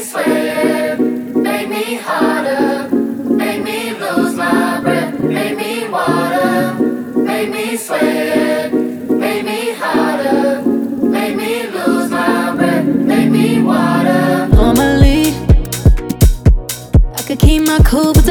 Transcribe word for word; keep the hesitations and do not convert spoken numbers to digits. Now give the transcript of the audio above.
sway it, make me harder, make me lose my breath, make me water, make me sway it, make me harder, make me lose my breath, make me water. Normally, I could keep my cool.